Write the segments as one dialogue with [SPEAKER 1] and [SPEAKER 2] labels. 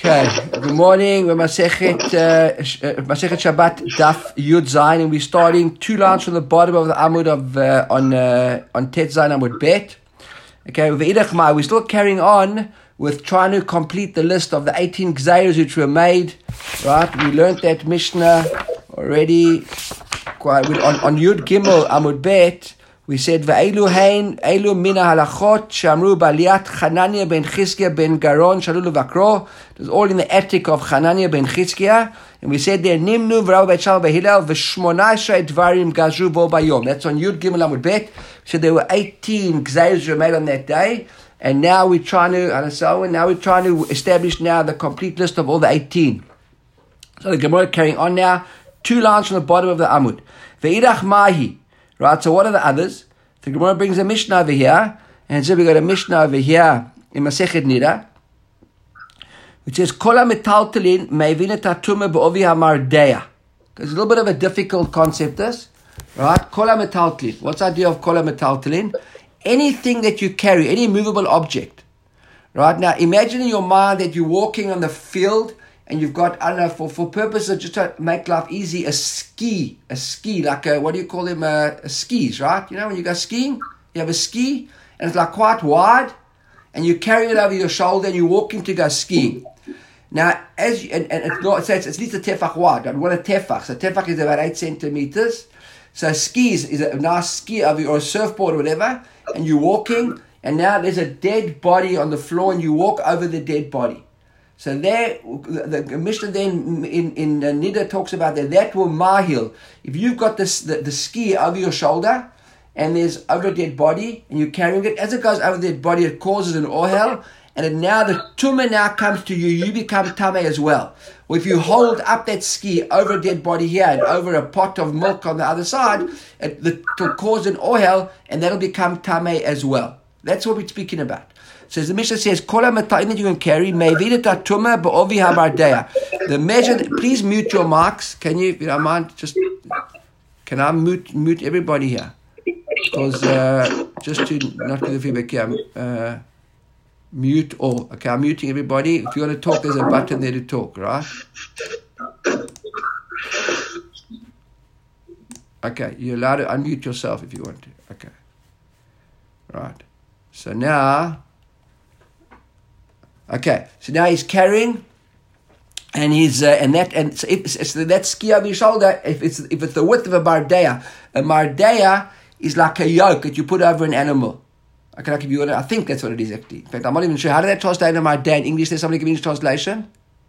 [SPEAKER 1] Okay, good morning. We're Masechet Shabbat Daf Yud Zayin, and we're starting 2 lines from the bottom of the Amud of on Tet Zayin Amud Bet. Okay, we're still carrying on with trying to complete the list of the 18 Gzeiros which were made. Right, we learned that Mishnah already on Yud Gimel Amud Bet. We said, Ve'elu hein, elu mina halachot, shamru baliat Chananya ben Chizkiah ben Garon, shalulu vakro. It was all in the attic of Chananya ben Chizkiah. And we said there, Nimnu v'Rabbi Beit Shammai v'Hillel, v'shmonashrei dvarim gazru bo bayom. That's on Yud Gimel Amud Bet. We said there were 18 gzeiros were made on that day. And now we're trying to, establish now the complete list of all the 18. So the Gemara carrying on now, 2 lines from the bottom of the Amud. Ve'idach mahi. Right, so what are the others? The Gemara brings a Mishnah over here, and so we got a Mishnah over here in Masechet Nida, which says, Kol ha-metaltelin me'evin et ha-tumah b'ovi ha-mardeya. It's a little bit of a difficult concept, this. Right, Kol ha-metaltelin. What's the idea of Kol ha-metaltelin? Anything that you carry, any movable object. Right, now imagine in your mind that you're walking on the field, and you've got, I don't know, for purposes of just to make life easy, a ski, like what do you call them, skis, right? You know, when you go skiing, you have a ski, and it's like quite wide, and you carry it over your shoulder, and you're walking to go skiing. Now, and it's not, so it's at least a tefach wide, right? What a tefach? So tefach is about 8 centimeters. So skis is a nice ski over your, or a surfboard or whatever, and you're walking, and now there's a dead body on the floor, and you walk over the dead body. So there, the Mishnah then in Nida talks about that will mahil. If you've got the ski over your shoulder, and there's over a dead body, and you're carrying it, as it goes over the dead body, it causes an ohel, and now the tumah now comes to you, you become tameh as well. Or if you hold up that ski over a dead body here, and over a pot of milk on the other side, it'll cause an ohel, and that'll become tameh as well. That's what we're speaking about. So as the Mishnah says, Kol ha-metaltelin that you can carry, me'evin et ha-tumah b'ovi ha-mardeya. The measure, please mute your mics. Can you, if you don't mind, can I mute everybody here? Because, just to not give the feedback here, mute all. Okay, I'm muting everybody. If you want to talk, there's a button there to talk, right? Okay, you're allowed to unmute yourself if you want to. Okay. Right. So now, okay, so now he's carrying, and he's so that ski over your shoulder. If it's the width of a mardeya is like a yoke that you put over an animal. Okay, like if you want to, I think that's what it is actually. In fact, I'm not even sure how did that translate in mardeya in English. There's somebody give English translation.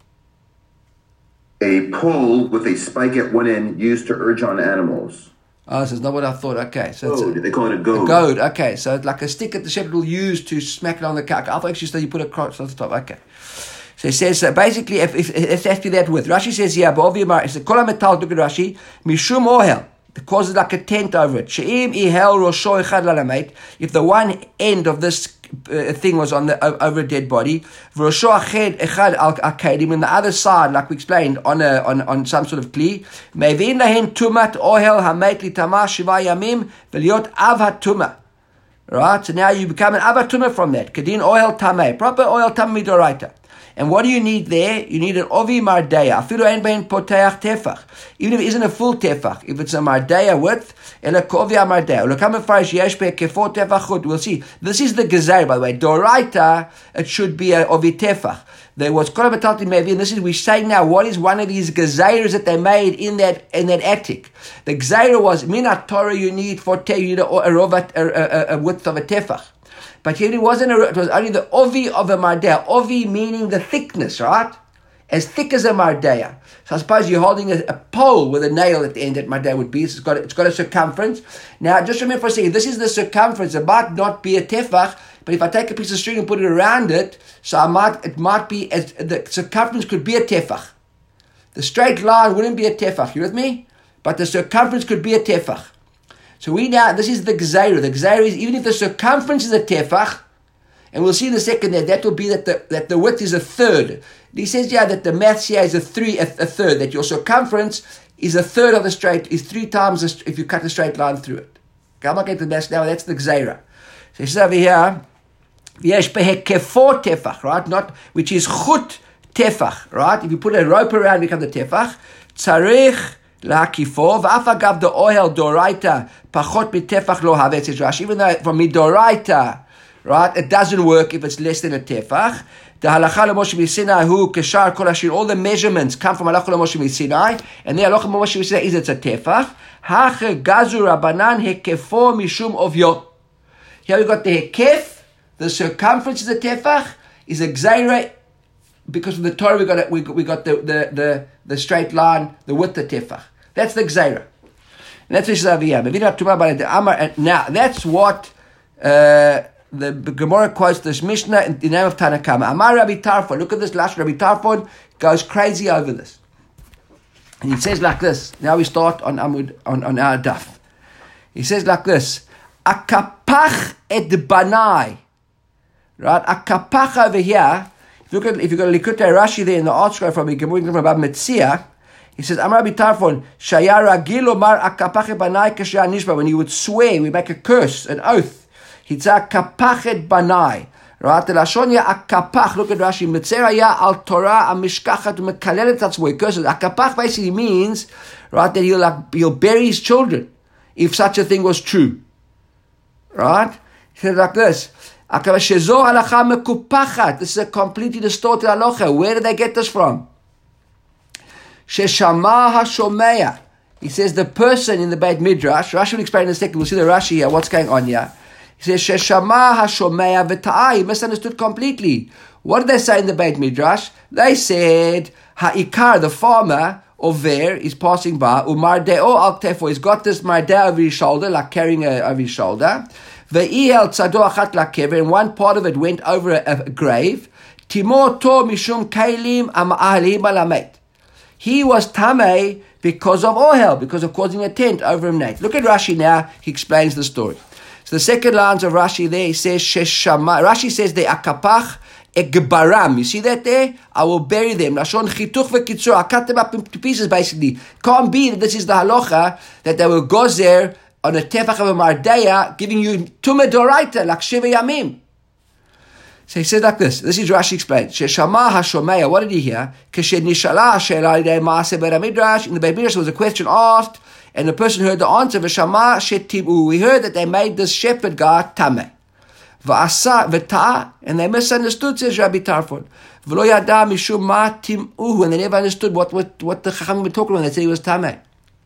[SPEAKER 2] A pole with a spike at one end used to urge on animals.
[SPEAKER 1] Oh, so it's not what I thought. Okay, so
[SPEAKER 2] they call it a goad.
[SPEAKER 1] A goad. Okay, so it's like a stick that the shepherd will use to smack it on the cow. I thought actually you put a cross on the top. Okay, so it says basically if it has to be that width. Rashi says here, but it's a kol ha-metal. Look at Rashi. Mishum ohel. It causes like a tent over it. She'im ihel rosho echad lalameit. If the one end of this thing was on the over a dead body, v'rosho echad al kadim, and the other side, like we explained, on some sort of kli, me'evin lahen tumat ohel hameit litama shiva yamim v'liot av hatuma. Right, so now you become an av hatuma from that. Kadin ohel tamei, proper ohel tamei midoraita. And what do you need there? You need an ovi mardeya. Afilu ein bein poteach tefach. Even if it isn't a full tefach, if it's a mardeya width, ela kovi mardeya. Ulakam farish yesh be kefo tefachut. We'll see. This is the gezer, by the way. Doraita, it should be a ovi tefach. There was kol ha-metaltelin me'evin, and this is we're saying now. What is one of these gezeiros that they made in that attic? The gezer was minat Torah. You need a width of a tefach. But here it wasn't. It was only the ovi of a mardeya. Ovi meaning the thickness, right? As thick as a mardeya. So I suppose you're holding a pole with a nail at the end that mardeya would be. So it's got a circumference. Now, just remember for a second, this is the circumference. It might not be a tefach, but if I take a piece of string and put it around it, so it might be as the circumference could be a tefach. The straight line wouldn't be a tefach. You with me? But the circumference could be a tefach. So this is the gzeira. The gzeira is even if the circumference is a tefach, and we'll see in a second that will be that the width is a third. He says that the maths here is a third, that your circumference is a third of the straight, is 3 times if you cut a straight line through it. Okay, I'm not getting to the maths now, that's the gzeira. So he says over here, yesh behekefo tefach, right? Not, which is chut tefach, right? If you put a rope around, it becomes a tefach. Tzarich lahakifo, v'af agav de'ohel doraita, pachot mitefach lo have, says Rashi. Even though from midoraita, right, it doesn't work if it's less than a tefach. The halacha l'Moshe Sinai hu keshar kol hashir. All the measurements come from halacha l'Moshe Sinai, and the halacha l'Moshe Sinai is it's a tefach. Hache gazu rabanan hekefo mishum ovyot. Here we got the hekef, the circumference is a tefach, is a gzeira, because from the Torah we got the straight line, the width of tefach. That's the gzeira. And that's what is over here. Now that's what the Gemara quotes this Mishnah in the name of Tanakama. Amar Rabbi Tarfon. Look at this last. Rabbi Tarfon goes crazy over this, and he says like this. Now we start on Amud on our daf. He says like this: Akapach et banai. Right, akapach over here. If you've got a Likutei Rashi there in the art scroll from Bab Metzia, he says, Amar Rabbi Tarfon, Shaya ragil omar akapach et banai kasher nishba. When he would swear, we make a curse, an oath. He'd say akapach et banai. Right, the lashon ya akapach. Look at Rashi. Metzera ya al Torah amishkachat umekalelet atzmo. He curses. Akapach basically means, right, that he'll bury his children if such a thing was true. Right? He says like this. This is a completely distorted halacha. Where did they get this from? Sheshama hashomeya. He says the person in the Beit Midrash. Rashi will explain in a second. We'll see the Rashi here. What's going on here? He says Sheshama hashomeya v'ta'ai. He misunderstood completely. What did they say in the Beit Midrash? They said ha'ikar, the farmer over is passing by. Umar de'o al tefo. He's got this mardeh over his shoulder, like carrying over his shoulder. And one part of it went over a grave. Timor to mishum kailim am'ahalim alamet. He was tamei because of ohel, because of causing a tent over him. Look at Rashi now. He explains the story. So the second lines of Rashi there, he says sheshama. Rashi says the akapach egbaram. You see that there? I will bury them. Lashon chituch v'kitzur. I cut them up into pieces. Basically, can't be that this is the halacha that they were gozer on a tefach of a mardeya, giving you tumah doraita, like shiva yamim. So he says like this. This is Rashi explained. Sheshama hashomeya. What did he hear? Keshe nishala she'ela idei maaseh beit midrash. In the Beit Midrash, there was a question asked, and the person heard the answer. V'shama shetimu. We heard that they made this shepherd guy tameh. V'asa v'ta, and they misunderstood. Says Rabbi Tarfon. V'lo yada mishum ma timu, and they never understood what the Chachamim were talking about. They said he was tameh.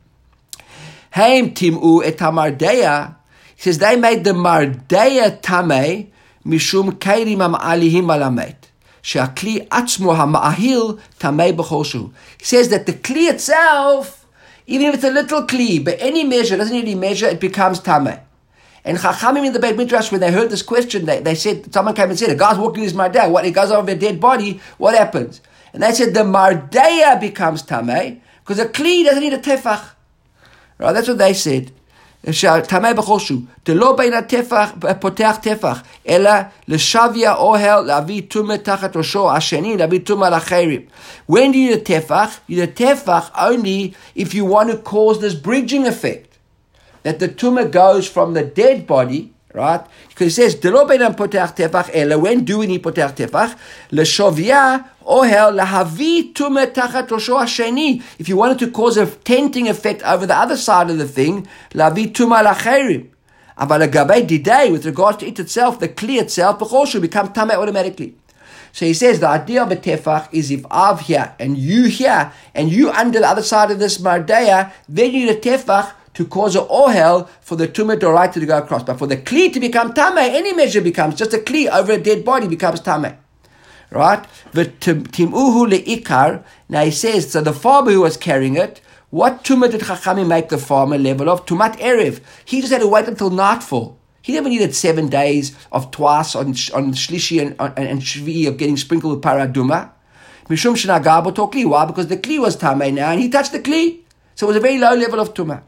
[SPEAKER 1] Haim timu et hamardeya. He says they made the mardeya tamei mishum kairim ha'alihim alamet. She'akli atzmo ha'ma'ahil tamei b'choshu. He says that the kli itself, even if it's a little kli, but any measure, doesn't need any measure, it becomes tamei. And Chachamim in the Beit Midrash, when they heard this question, they said, someone came and said, a guy's walking his mardeya, what, he goes over a dead body, what happens? And they said the mardeya becomes tamei, because a kli doesn't need a tefach. Right, that's what they said. Tamei b'choshu. Telo bein ha'tefach potech tefach, ela l'shavia ohel lavi tumah tachat rosho hasheni lavi tumah l'acherim. When do you need a tefach? You need a tefach only if you want to cause this bridging effect, that the tumah goes from the dead body, right? Because it says telo bein potech tefach ela. When do we need potech tefach? L'shavia ohel lahavi tumah tachat rosho hasheni. If you wanted to cause a tenting effect over the other side of the thing, lavi tumah l'acherim. Aval agabei didei, with regards to it itself, the kli itself, b'choshu become tameh automatically. So he says the idea of a tefach is if I've here and you under the other side of this mardeya, then you need a tefach to cause an ohel for the tumah doraita to go across. But for the kli to become tameh, any measure becomes just a kli over a dead body becomes tameh. Right? Timuhu leikar. Now he says, so the farmer who was carrying it, what tumah did Chachamim make the farmer level of? Tumat erev. He just had to wait until nightfall. He never needed 7 days of twice on shlishi and shvi of getting sprinkled with paraduma. Mishum shenagabo tokli. Why? Because the kli was tameh now, and he touched the kli, so it was a very low level of tumah.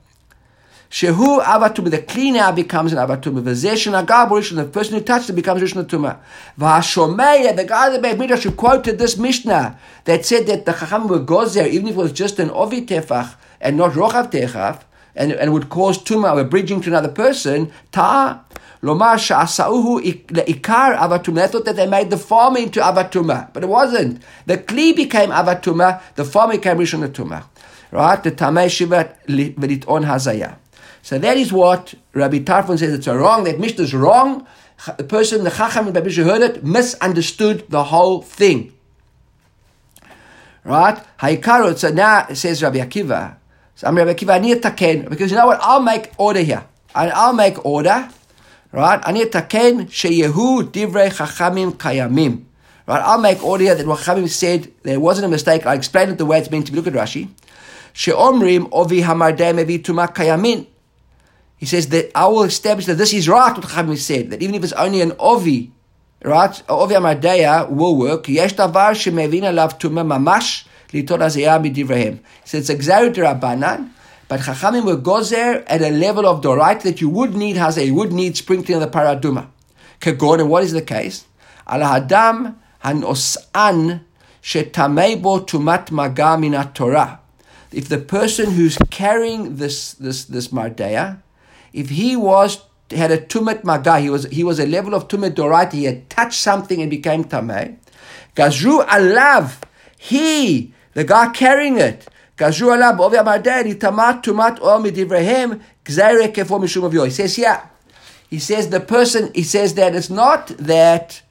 [SPEAKER 1] Shehu avatuma, the kli now becomes an avatuma. V'zeh shenagabo rishon, the person who touched it becomes rishon tumah. V'hashomeya, the guy that Beit Midrash who quoted this Mishnah that said that the Chacham were gozer, even if it was just an ovi tefach and not rochav techaf, and would cause tumah or bridging to another person, ta Lomar sha'asauhu le'ikar avatuma. They thought that they made the farmer into avatuma, but it wasn't. The kli became avatuma, the farmer became rishon l'tumah. Right? The tamei shiva v'lit'on hazaya. So that is what Rabbi Tarfon says. It's wrong. That Mishnah is wrong. The person, the Chacham in Babisha heard it, misunderstood the whole thing. Right? Haikaru. So now it says Rabbi Akiva. So I'm Rabbi Akiva. I need taken, because you know what? I'll make order here. I'll make order. Right? I need taken sheyehu divrei Chachamim kayamim. Right? I'll make order here that what Chachamim said, there wasn't a mistake. I explained it the way it's meant to be. Look at Rashi. Sheomrim ovi hamardei mevi tuma kayamin. He says that I will establish that this is right, what Chachamim said, that even if it's only an ovi, right, ovi amadeya will work. Yesh davar shemevin alav tuma mamash litor hazayah midivrehem. He says it's a gzeirut rabbanan, but Chachamim will go there at a level of dorait that you would need hazayah, you would need sprinkling of the paraduma. Kagon, and what is the case? Al hadam hanos'an shetamei bo tumat maga minat Torah. If the person who's carrying this mardeya, if he had a tumet maga, he was a level of tumet doraita, he had touched something and became tamei. Gazru alav, the guy carrying it, gazru alav b'ovi amardeya tamat tumat or midivrehem gzeire kefo mishum avyo. He says, yeah. He says the person. He says that it's not that.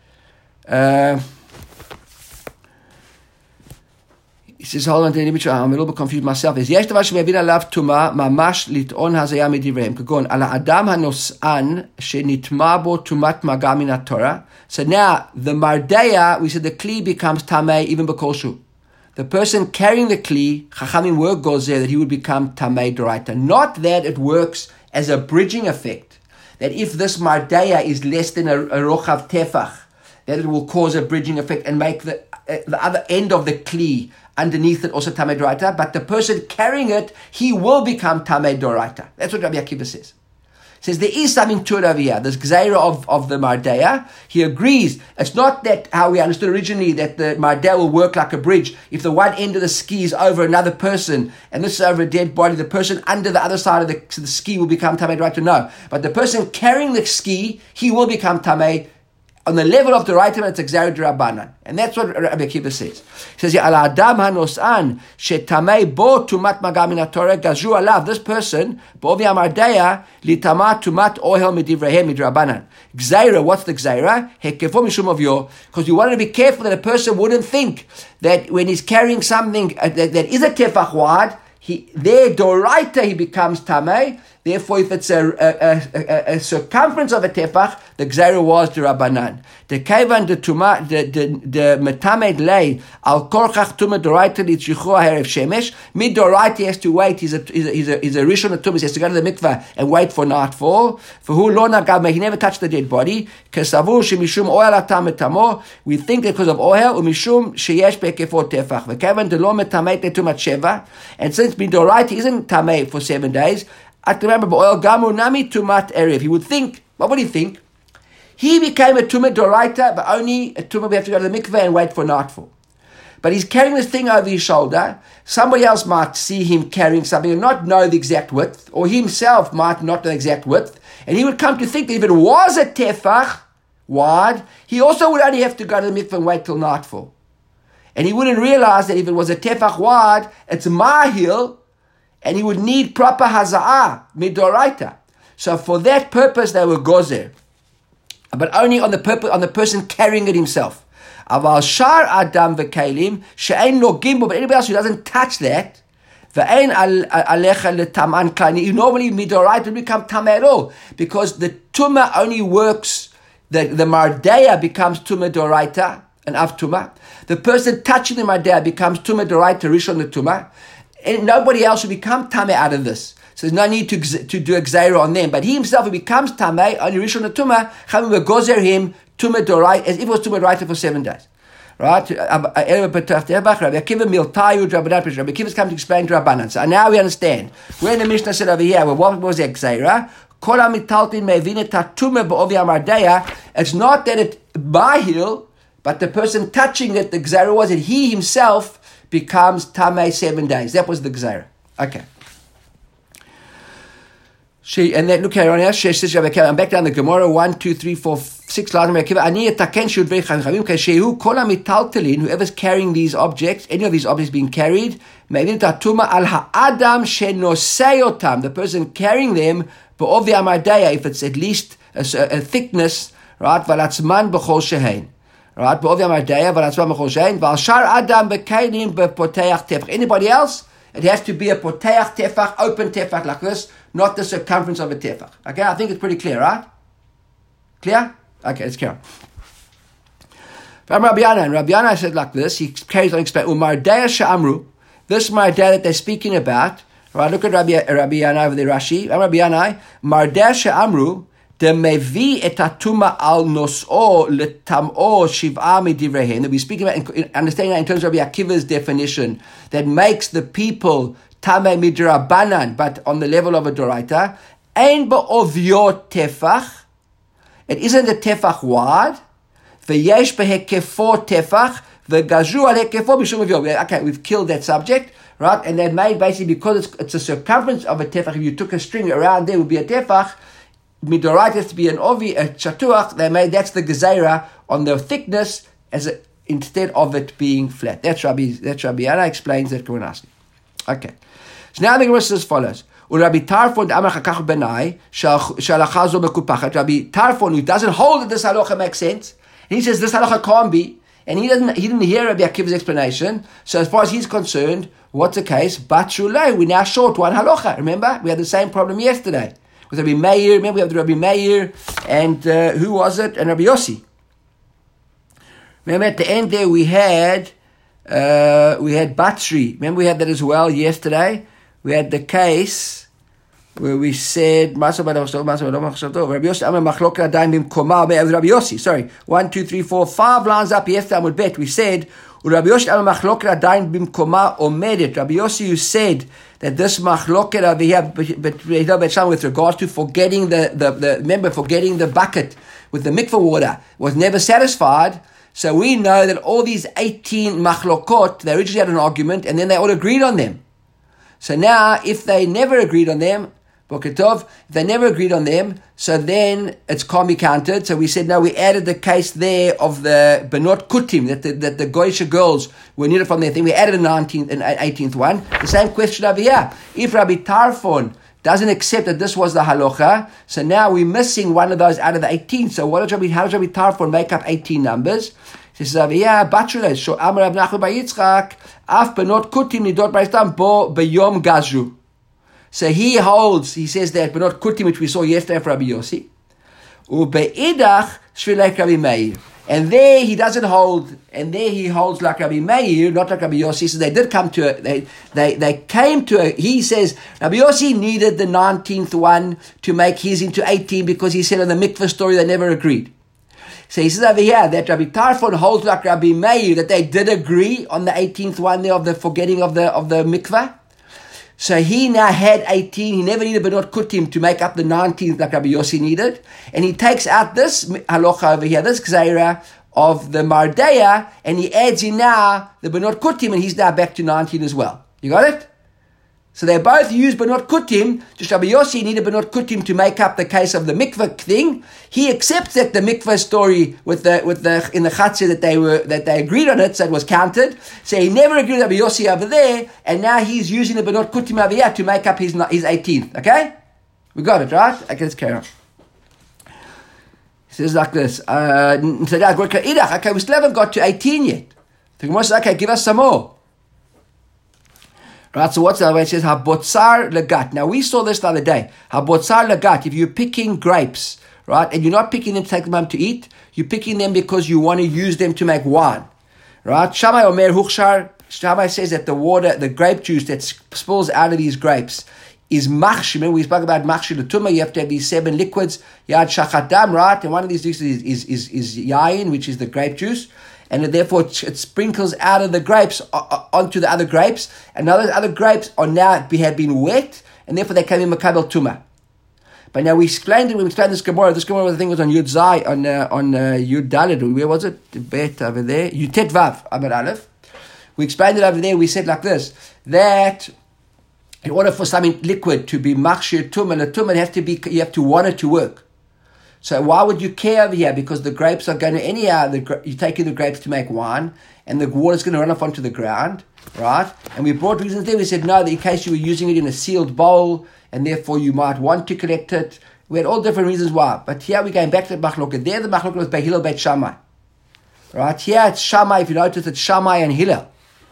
[SPEAKER 1] He says, hold on, I'm a little bit confused myself. He says, yesh דבר שמבין עליו טומאה, ממש לטעון הזיה מדבריהם, כגון, על האדם הנושאן שנטמע בו טומאת מגע מן התורה. So now, the mardeya, we said the kli becomes tamei even b'kolshu. The person carrying the kli, Chachamim work goes there that he would become tamei doraita. Not that it works as a bridging effect, that if this mardeya is less than a rochav tefach, that it will cause a bridging effect and make the other end of the kli underneath it also tamei doraita, but the person carrying it, he will become tamei doraita. That's what Rabbi Akiva says. He says there is something to it over here. This gzeira of the mardeya, he agrees. It's not that how we understood originally, that the mardeya will work like a bridge. If the one end of the ski is over another person, and this is over a dead body, the person under the other side of the ski will become tamei doraita. No. But the person carrying the ski, he will become tamei on the level of the right hand, it's a gzeirut rabbanan, and that's what Rabbi Akiva says. He says, "Al adam hanos'an shetamei bo tumat maga min haTorah gazru alav." This person, b'ovi amardeya litama tumat ohel midivrehem midrabanan. Gzeira, what's the gzeira? Hekefo mishum avyo. Because you want to be careful that a person wouldn't think that when he's carrying something that is a tefach wad, there doraita he becomes tamei. Therefore, if it's a circumference of a tefach, the gzeira was the rabbanan. The kevan the tuma the metamed lay al korchach tuma doraita litzrichu harev shemesh. Mid doraita he has to wait. He's a rishon tumah. He has to go to the mikvah and wait for nightfall. For who lo nagam, he never touched the dead body. Kesavur shemishum oil atam etamo. We think that because of oil umishum sheyesh bekefo tefach. The kevan the lo metamed tumat sheva. And since mid doraita isn't tamei for 7 days. At remember, oil gamu nami tumat erev. He would think. What would he think? He became a tumat doraita, but only a tumat we have to go to the mikveh and wait for nightfall. But he's carrying this thing over his shoulder. Somebody else might see him carrying something and not know the exact width, or he himself might not know the exact width, and he would come to think that if it was a tefach wide, he also would only have to go to the mikveh and wait till nightfall. And he wouldn't realize that if it was a tefach wide, it's mahil, and he would need proper haza'ah, midoraita. So for that purpose, they were gozer. But only on the person carrying it himself. Aval shar adam v'kelim, she'ein lo gimbo, but anybody else who doesn't touch that, v'ein alecha l'taman klani, normally midoraita will become tameh at all, because the tumah only works, the mardeya becomes tumah doraita, an av tumah. The person touching the mardeya becomes tumah doraita, rishon the tumah. And nobody else will become tamei out of this. So there's no need to do a gzeira on them. But he himself, who becomes tamei, only rishon the tumah, Chachamim will gozer him tumah doraita, as if it was tumah doraita for 7 days. Right? Rabbi Akiva miltayu Rabbanan. Rabbi Akiva's come to explain to Rabbanan. So now we understand. When the Mishnah said over here, well, what was that gzeira? It's not that it's bahil, but the person touching it, the gzeira was that he himself becomes tamei 7 days. That was the gzeira. Okay. And then look here on here. She says, I'm back down the Gemara 1, 2, 3, 4, 6 lines. Whoever's carrying these objects, any of these objects being carried, the person carrying them, if it's at least a thickness, right? Right? Anybody else? It has to be a poteach tefach, open tefach like this, not the circumference of a tefach. Okay, I think it's pretty clear, right? Clear? Okay, it's clear. From Rabbi Yana said like this, he carries on explaining, Umardaya she'amru, this Mardaya that they're speaking about, right? Look at Rabbi Yana over there, Rashi. Rabbi Yana, Mardaya she'amru, Demevi et atuma al nos'o letam'o shiv'a midivrehen. That we're speaking about, understanding that in terms of Rabbi Akiva's definition, that makes the people tamei midrabanan, but on the level of a doraita. Ein ba'ovyo tefach. It isn't a tefach wide. V'yesh behekefo tefach. V'gazru al hekefo b'shum avyo. Okay, we've killed that subject, right? And they've made basically, because it's a circumference of a tefach, if you took a string around there, it would be a tefach. Midorait has to be an ovi, a chatuach. They made, that's the gezeira on the thickness instead of it being flat. That's Rabbi Yana explains that Kavanasi. Okay. So now the Gemara says as follows. Rabbi Tarfon Amachakach Benai Shalachazo Mekupachat. Rabbi Tarfon, who doesn't hold that this halacha makes sense, and he says this halacha can't be, and he didn't hear Rabbi Akiva's explanation. So as far as he's concerned, what's the case? Batshulei, we're now short one halacha. Remember, we had the same problem yesterday. With Rabbi Meir, remember we have the Rabbi Meir, and who was it? And Rabbi Yossi. Remember at the end there we had Batri. Remember we had that as well yesterday. We had the case where we said Rabbi Yossi. Sorry, 1, 2, 3, 4, 5 lines up yesterday. I would bet we said Rabbi Yossi Rabbi Yossi, you said that this machloket over here, but with regards to forgetting forgetting the bucket with the mikveh water was never satisfied. So we know that all these 18 machlokot, they originally had an argument and then they all agreed on them. So now, if they never agreed on them, Boketov, if they never agreed on them, so then it can't be counted. So we said, no, we added the case there of the Benot Kutim, that the Goyisha girls were needed from their thing. We added a 19th and 18th one. The same question over here. If Rabbi Tarfon doesn't accept that this was the halacha, so now we're missing one of those out of the 18. So how does Rabbi Tarfon make up 18 numbers? He says over here, Batshulei, Sho Amar Rav Nachman bar Yitzchak, Af Benot Kutim Nidot B'Istam Bo B'Yom Gazru. So he says that Benot Kutim, which we saw yesterday for Rabbi Yossi, Ube'idach Shvilek Rabbi Meir. And there he doesn't hold, and there he holds like Rabbi Meir, not like Rabbi Yossi. So they did come to it. They came to it. He says Rabbi Yossi needed the 19th one to make his into 18 because he said on the mikveh story they never agreed. So he says over here that Rabbi Tarfon holds like Rabbi Meir, that they did agree on the 18th one there of the forgetting of the mikveh. So he now had 18. He never needed Benot Kutim to make up the 19th like Rabbi Yossi needed. And he takes out this halacha over here, this gzeira of the Mardaya, and he adds in now the Benot Kutim, and he's now back to 19 as well. You got it? So they both use Benot Kutim. Just Rabbi Yossi needed Benot Kutim to make up the case of the mikveh thing. He accepts that the mikveh story in the chatzah that they agreed on it, so it was counted. So he never agreed with Rabbi Yossi over there, and now he's using the Benot Kutim over here to make up his 18th. Okay, we got it right. Okay, let's carry on. He says like this. Okay, we still haven't got to 18 yet. The Gemara says, okay, give us some more. Right, so what's the other way? It says, Habotzar legat. Now, we saw this the other day. Habotzar legat. If you're picking grapes, right, and you're not picking them to take them home to eat, you're picking them because you want to use them to make wine. Right? Shammai Omer Huchshar. Shammai says that the water, the grape juice that spills out of these grapes is machshir. Remember, we spoke about machshir l'tumah. You have to have these 7 liquids. Yad shachadam, right? And one of these juices is yayin, which is the grape juice. And therefore it sprinkles out of the grapes onto the other grapes. And now those other grapes have been wet, and therefore they came in makabel tumah. But now we explained this Gemara. This Gemara, I think, was on Yud Zai, on Yud Daled. Where was it? The bet over there. Yud Tet Vav, Amar Aleph. We explained it over there. We said like this, that in order for something liquid to be machshir tumah, the tumah has to be, you have to want it to work. So why would you care over here? Because the grapes are going to, anyhow, you're taking the grapes to make wine, and the water's going to run off onto the ground, right? And we brought reasons there. We said, no, that in case you were using it in a sealed bowl, and therefore you might want to collect it. We had all different reasons why. But here we're going back to the machloket. There the machloket was by Hillel Beit Shammai. Right? Here it's Shammai. If you notice, it's Shammai and Hillel.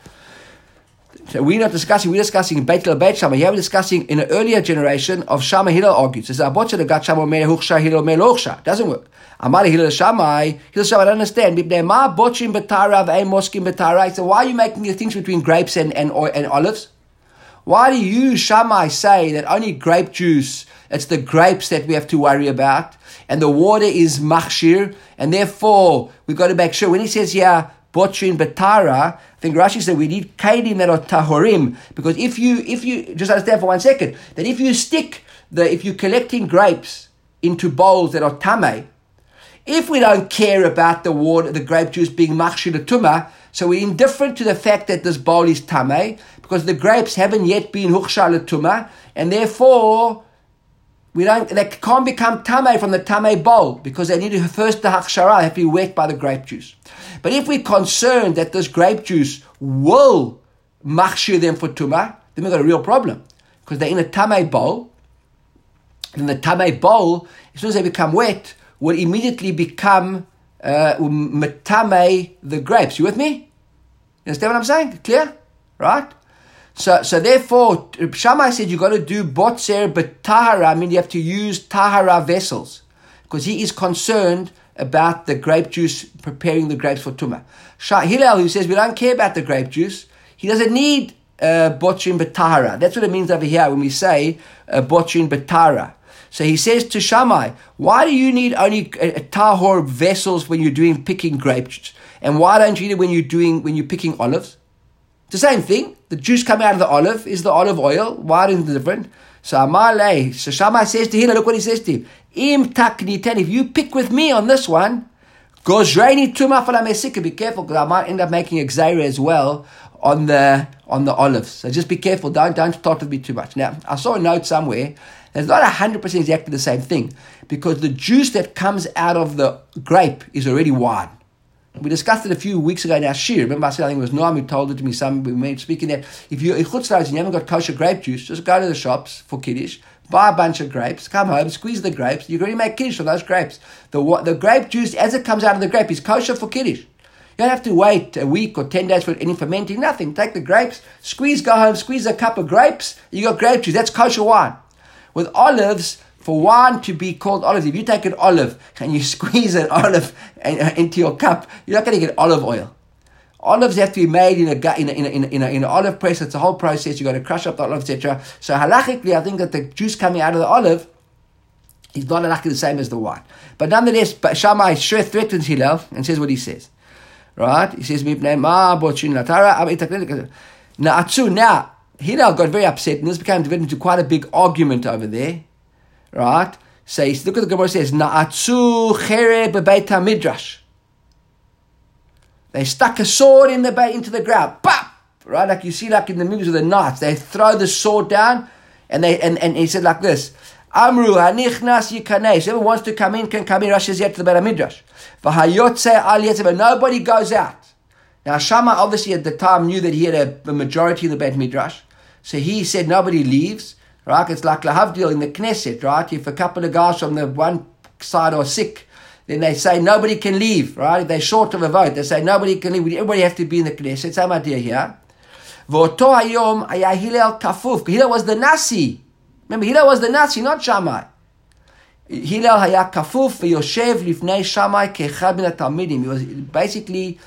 [SPEAKER 1] So we're discussing Beit Hillel Beit Shammai. Here we're discussing in an earlier generation of Shammai Hillel argued. So Abotcha got Shammai Mei Huchsha Hillel Mei Lochsha. Doesn't work. Amari Hillel Shammai. Hillel Shammai, I don't understand. Ma botchim betara v'ei moskim betara. So why are you making the things between grapes and olives? Why do you, Shammai, say that only grape juice, it's the grapes that we have to worry about, and the water is machshir, and therefore we've got to make sure, when he says here, botrin betara, I think Rashi said we need kadim that are tahorim, because if you, just understand for 1 second, that if you're collecting grapes into bowls that are tameh, if we don't care about the water, the grape juice being machshir tumah, so we're indifferent to the fact that this bowl is tameh, because the grapes haven't yet been huchsha l'tumah, and therefore they can't become tameh from the tameh bowl, because they need to first the hachshara, have to be wet by the grape juice. But if we're concerned that this grape juice will machshir them for tumah, then we've got a real problem, because they're in a tameh bowl, and the tameh bowl, as soon as they become wet, will immediately become metameh the grapes. You with me? You understand what I'm saying? Clear? Right? So therefore, Shammai said you got to do botzer betahara. I mean, you have to use tahara vessels, because he is concerned about the grape juice, preparing the grapes for tumah. Hillel, who says we don't care about the grape juice, he doesn't need botrin betahara. That's what it means over here when we say botrin betahara. So he says to Shammai, why do you need only tahor vessels when you're picking grapes? And why don't you need it when you're picking olives? It's the same thing. The juice coming out of the olive is the olive oil. Why is it different? So Shammai says to him, look what he says to him. Im takniten, if you pick with me on this one, gozreini tumah falamesika, be careful, because I might end up making a gzeira as well on the olives. So just be careful. Don't start with me too much. Now, I saw a note somewhere. It's not 100% exactly the same thing, because the juice that comes out of the grape is already wine. We discussed it a few weeks ago in our shir. Remember I said, I think it was Noam who told it to me, we were speaking that if you're in Chutz La'aretz and you haven't got kosher grape juice, just go to the shops for Kiddush, buy a bunch of grapes, come home, squeeze the grapes, you can already make Kiddush from those grapes. The grape juice, as it comes out of the grape, is kosher for Kiddush. You don't have to wait a week or 10 days for any fermenting, nothing. Take the grapes, squeeze, go home, squeeze a cup of grapes, you got grape juice, that's kosher wine. With olives, for wine to be called olives, if you take an olive and you squeeze an olive into your cup, you're not going to get olive oil. Olives have to be made in an olive press. It's a whole process. You've got to crush up the olive, etc. So halachically, I think that the juice coming out of the olive is not halachically the same as the wine. But nonetheless, Shammai threatens Hillel and says what he says. Right? He says, now, Hillel got very upset, and this became divided into quite a big argument over there. Right? So look at the Gemara says, Na'atzu chere bebeit HaMidrash. They stuck a sword into the ground. Pop! Right? Like you see like in the movies with the knights. They throw the sword down, and he said like this, Amru hanichnas yikanei. Whoever wants to come in can come in. Rashi says yet to the Beit HaMidrash. V'hayotze al yetzeh, but nobody goes out. Now Shammai obviously at the time knew that he had a majority in the Beit Midrash. So he said nobody leaves. Right? It's like Lahavdil in the Knesset, right? If a couple of guys from the one side are sick, then they say nobody can leave, right? If they're short of a vote, they say nobody can leave. Everybody has to be in the Knesset. Same idea here. V'oto hayom haya Hillel kafuf. Hillel was the Nasi. Remember, Hillel was the Nasi, not Shammai. Hillel haya kafuf v'yoshev lifnei Shammai kechad min hatalmidim. He was basically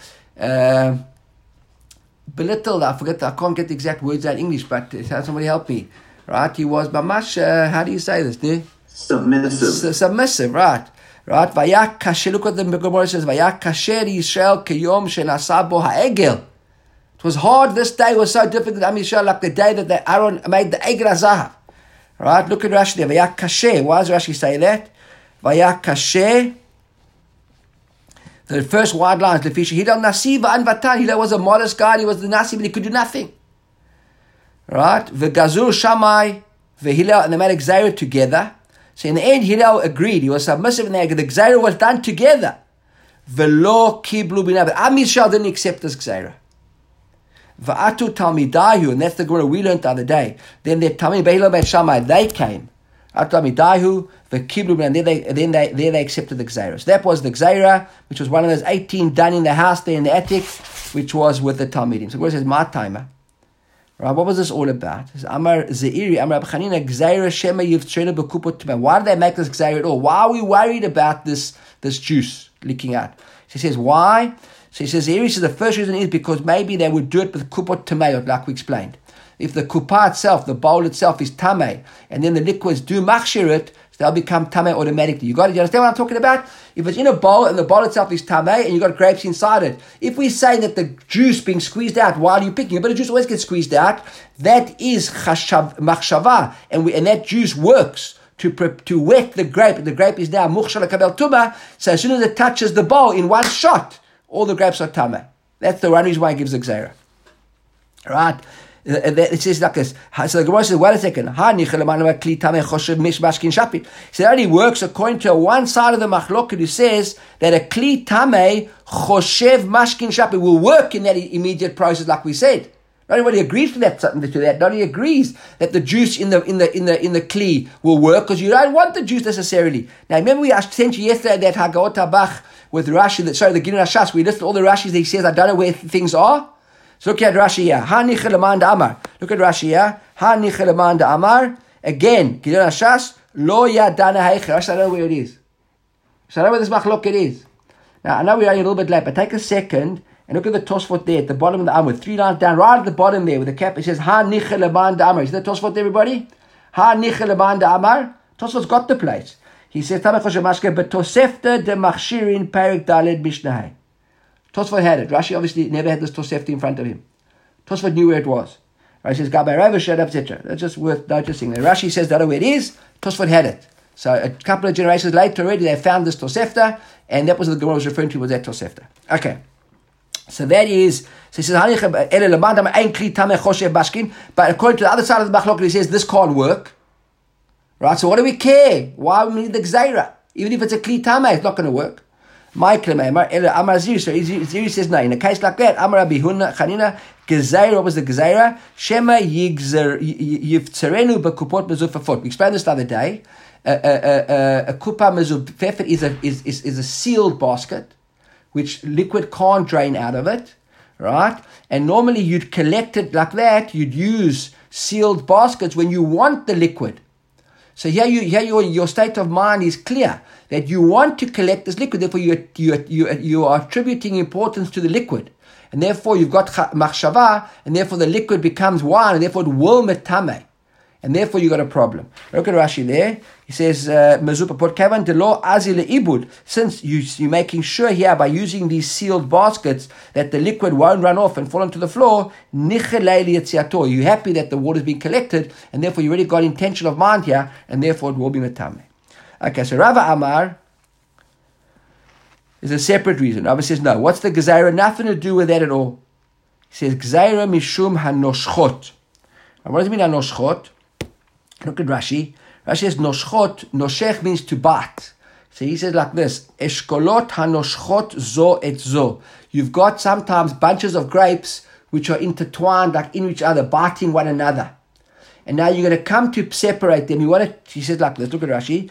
[SPEAKER 1] belittled. I can't get the exact words out in English, but somebody help me. Right, he was mamash. How do you say this?
[SPEAKER 2] Submissive.
[SPEAKER 1] Submissive, right. Vayak kasher. Look what the Gemara says. Vayak kasher Yisrael kiyom shenasa bo ha'egel. It was hard. This day was so difficult. Am Yisrael, like the day that Aaron made the egel hazahav. Right. Look at Rashi there. Vayak kasher. Why does Rashi say that? Vayak kasher. The first wide line is Lefisha. Hillel nasi v'an vatan. Hillel was a modest guy. He was the nasi, but he could do nothing. Right? V'gazur Shammai, v'Hillel, and they made a Gzeira together. So in the end, Hillel agreed. He was submissive, and the Gzeira was done together. V'lo kiblu bina. But Am Yisrael didn't accept this Gzeira. V'atu Talmidahu, and that's the Gemara we learned the other day. Then the Talmid Hillel ben Shammai, they came. Atu Talmidahu, v'kiblu bina, and then they accepted the Gzeira. So that was the Gzeira, which was one of those 18 done in the house there in the attic, which was with the Talmidim. So it says, my timer. Right, what was this all about? It says, Amar Zeiri, Amar Rabbi Chanina, Gzeira Shema Yivtzrena B'Kupot Tumah. Why did they make this Gzeira at all? Why are we worried about this juice leaking out? So he says, why? So he says, Zeiri says the first reason is because maybe they would do it with Kupot Tumah, like we explained. If the kupa itself, the bowl itself is tameh, and then the liquids do machshir it, so they'll become tameh automatically. You understand what I'm talking about? If it's in a bowl and the bowl itself is tameh and you've got grapes inside it, if we say that the juice being squeezed out while you're picking, a bit of juice always gets squeezed out, that is machshava, and that juice works to wet the grape, and the grape is now mukhshal kabel tumah, so as soon as it touches the bowl in one shot, all the grapes are tameh. That's the one reason why it gives the gzeira. Right? It says like this. So the Gemara says, wait a second. So it only works according to one side of the machloket who says that a kli tameh choshev mashkin shapi will work in that immediate process, like we said. Not everybody agrees to that. Nobody agrees that the juice in the kli will work because you don't want the juice necessarily. Now remember we sent you yesterday that Hagaot HaBach with Rashi. The Gilui Hashas. We listed all the Rashis that he says I don't know where things are. So look at Rashi here. Look at Rashi here. Again, Gilui Hashas, Lo Yadana Heicher. I don't know where it is. So I don't know where this machloket is. Now, I know we're running a little bit late, but take a second and look at the Tosfot there at the bottom of the Amud. 3 lines down, right at the bottom there with the cap. It says, Ha Nichel Leman Da'amar. Is that Tosfot there, everybody? Ha Nichel Leman Da'amar. Tosfot's got the place. He says, Tamech Choshev Mashke, but Tosefta de Machshirin Perik Daled Mishnah. Tosfot had it. Rashi obviously never had this Tosefta in front of him. Tosfot knew where it was. Rashi says, Gabai Rava, shut up, etc. That's just worth noticing. Then Rashi says, don't know where it is. Tosfot had it. So a couple of generations later already, they found this Tosefta, and that was what the Gemara was referring to, was that Tosefta. Okay. So that is, so he says, but according to the other side of the Machlok, he says, this can't work. Right? So what do we care? Why we need the Gzeira? Even if it's a Kli Tameh, it's not going to work. My Amar Ziri. So Ziri says no. In a case like that, Amar Rabbi Chanina, Gezeira, what was the Gezeira? Shema Yivtzerenu B'Kupot Mezufafot. We explained this the other day. A Kupa Mezufafot is a sealed basket, which liquid can't drain out of it, right? And normally you'd collect it like that. You'd use sealed baskets when you want the liquid. So here your state of mind is clear that you want to collect this liquid. Therefore, you are attributing importance to the liquid, and therefore you've got machshava, and therefore the liquid becomes wine, and therefore it will metame, and therefore you got a problem. Look at Rashi there. He says, "Mezupapot kavan de lo azil ibud." Since you're making sure here by using these sealed baskets that the liquid won't run off and fall onto the floor, you're happy that the water is being collected, and therefore you already got intention of mind here, and therefore it will be metame. Okay, so Rava Amar is a separate reason. Rava says no. What's the Gezeira? Nothing to do with that at all. He says Gezeira mishum hanoshchot. Now, what does it mean hanoshchot? Look at Rashi. Rashi says noshchot. Noshech means to bite. So he says like this: Eshkolot hanoshchot zo et zo. You've got sometimes bunches of grapes which are intertwined, like in each other, biting one another. And now you're going to come to separate them. He says like this. Look at Rashi.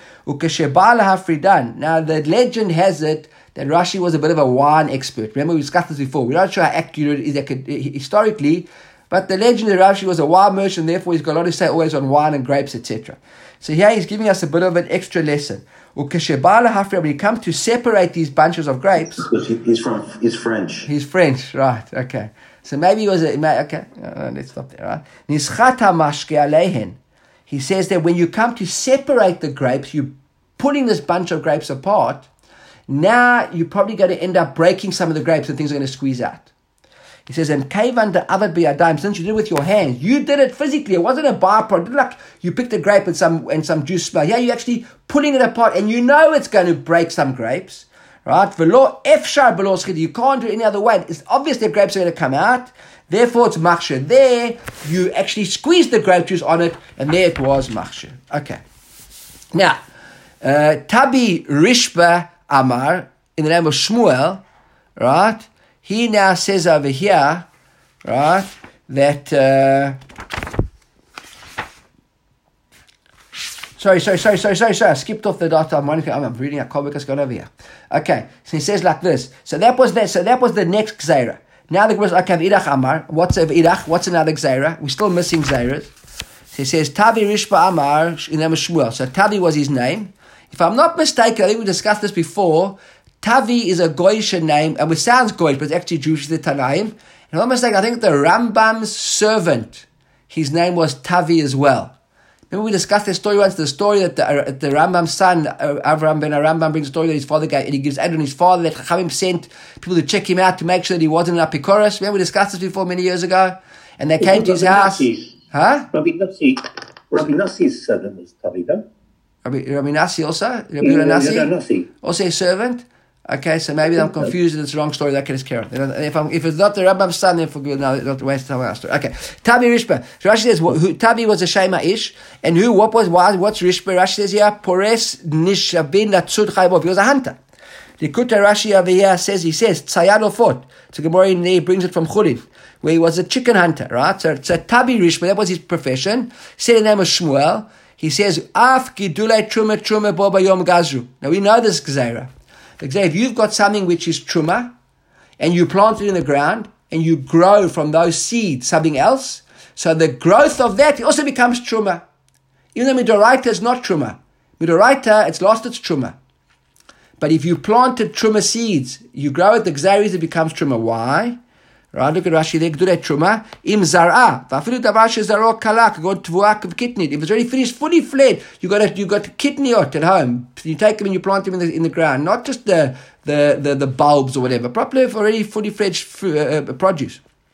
[SPEAKER 1] Now the legend has it that Rashi was a bit of a wine expert. Remember we discussed this before. We're not sure how accurate it is historically, but the legend of Rashi was a wine merchant, therefore he's got a lot to say always on wine and grapes, etc. So here he's giving us a bit of an extra lesson. When he comes to separate these bunches of grapes,
[SPEAKER 2] he's French.
[SPEAKER 1] He's French, right? Okay. So maybe he was okay. Let's stop there, right? Nischata mashke alehen. He says that when you come to separate the grapes, you're pulling this bunch of grapes apart. Now you're probably going to end up breaking some of the grapes and things are going to squeeze out. He says, and kaivan de avad biyadayim, since you did it with your hands, you did it physically. It wasn't a byproduct. Like you picked a grape and some juice smell. Yeah, you're actually pulling it apart, and you know it's going to break some grapes. Right? You can't do it any other way. It's obvious that grapes are going to come out. Therefore, it's machshir. There, you actually squeeze the grape juice on it, and there it was machshir. Okay. Now, Tabi Rishba Amar, in the name of Shmuel, right? He now says over here, right, that... Sorry. I skipped off the dot. I'm reading a comic that's gone over here. Okay, so he says like this. So that was the next Gzeira. Now the question, okay, Irach Amar. What's over Irach? What's another Gzeira? We're still missing Gzeiras. So he says, Tavi Rishba Amar, in the name of Shmuel. So Tavi was his name. If I'm not mistaken, I think we discussed this before. Tavi is a Goyish name, and it sounds Goyish, but it's actually Jewish, the Tanaim. And if I'm not mistaken, I think the Rambam's servant, his name was Tavi as well. Remember we discussed this story once, the story that the Rambam's son, Avraham ben Rambam, brings a story that his father gave, and he gives Adon his father, that Chachamim sent people to check him out to make sure that he wasn't an Apikoros. Remember we discussed this before many years ago? And they came to his house. Huh?
[SPEAKER 3] Rabbi Nassi's servant was Tavi, no?
[SPEAKER 1] Rabbi Nassi also? Rabbi Nassi? Also a servant? Okay, so maybe I'm confused and it's the wrong story. That can just carry on. If it's not the Rambam's son, then for good, no, not waste time on our story. Okay, Tabi Rishba. So Rashi says, Tabi was a Shema Ish, and what's Rishba? Rashi says here, Pores Nishabin Latzud Chaybov. He was a hunter. The Kuta Rashi over here says, Tzayad Ofot. So Gemara in there brings it from Churin, where he was a chicken hunter, right? So Tabi Rishba, that was his profession. He said the name of Shmuel. He says, Af Gidulei Truma Boba Yom Gazru. Now we know this Gzeira. If you've got something which is truma, and you plant it in the ground, and you grow from those seeds something else, so the growth of that also becomes truma. Even though midoraita is not truma. Midoraita, it's lost its truma. But if you planted truma seeds, you grow it, the gzeris, it becomes truma. Why? Right, look at Rashi there, Gdulei Truma, Im Zar'a, Vafilu Davar Shezaro Kalak, got Tvuak of Kitnit. If it's already finished, fully fled, you got kitniot at home. You take them and you plant them in the ground, not just the bulbs or whatever, properly already fully fledged produce.